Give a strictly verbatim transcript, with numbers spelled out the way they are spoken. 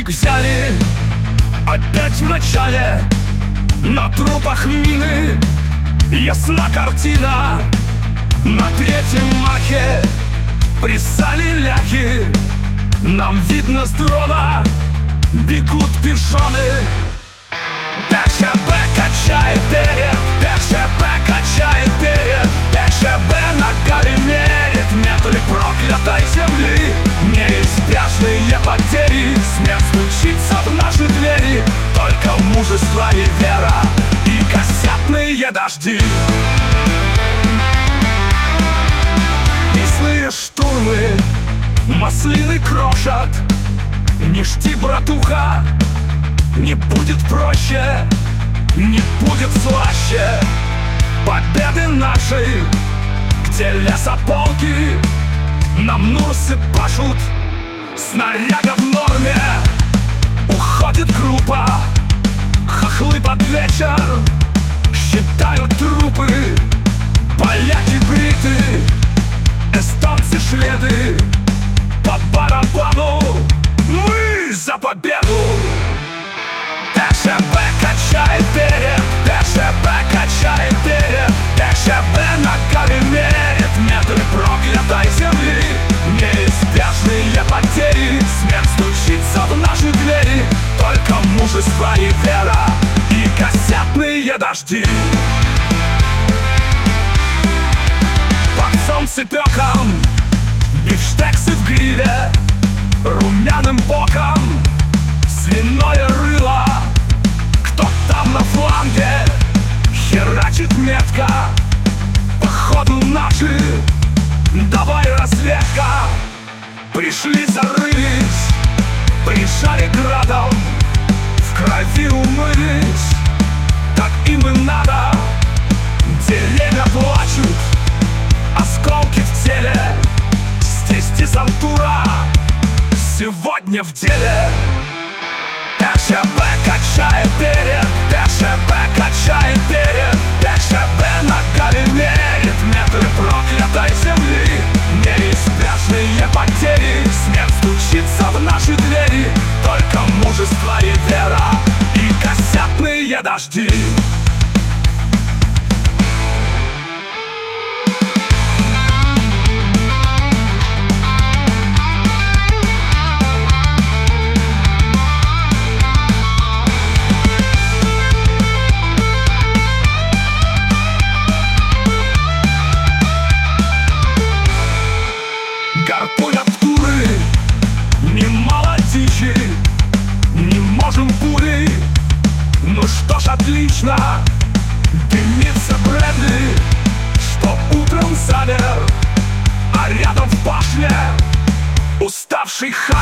взяли опять в начале. На трупах мины ясна картина. На третьем махе плясали ляхи. Нам видно с дрона бегут пешоны. ДШБ качает берег, ДШБ качает берег, ДШБ ногами мерит метры проклятой земли. Неизбежные потери, смерть стучится в наши двери. Только мужество и вера и кассетные дожди. Кислые штурмы маслины крошат. Не жди, братуха, не будет проще, не будет слаще победы нашей, где лесополки нам нурсы пашут. Снаряга в норме, уходит группа. Хохлы под вечер считают трупы. Поляки бриты, эстонцы шведы. По барабану мы за победу. ДШБ качает берег, ДШБ качает берег, ДШБ ногами мерит метры проклятой земли. Неизбежные потери, смерть стучится в наши двери. Только мужество и вера и кассетные дожди. Под солнцепеком бифштексы в гриле, румяным боком свиное рыло. Кто там на фланге херачит метко? Походу наши, давай разведка. Пришли, зарылись, прижали градом, в крови умылись. Так им и надо. Деревья плачут, осколки в теле. Здесь десантура сегодня в деле. ДШБ качает берег, ДШБ качает берег, ДШБ ногами мерит метры проклятой земли. Неизбежные потери, смерть стучится в наши двери. Только мужество и вера и кассетные дожди. Гарпунят туры, немало дичи, не можем пулей. Ну что ж, отлично, дымится Брэдли, что утром замер, а рядом в башне уставший хан.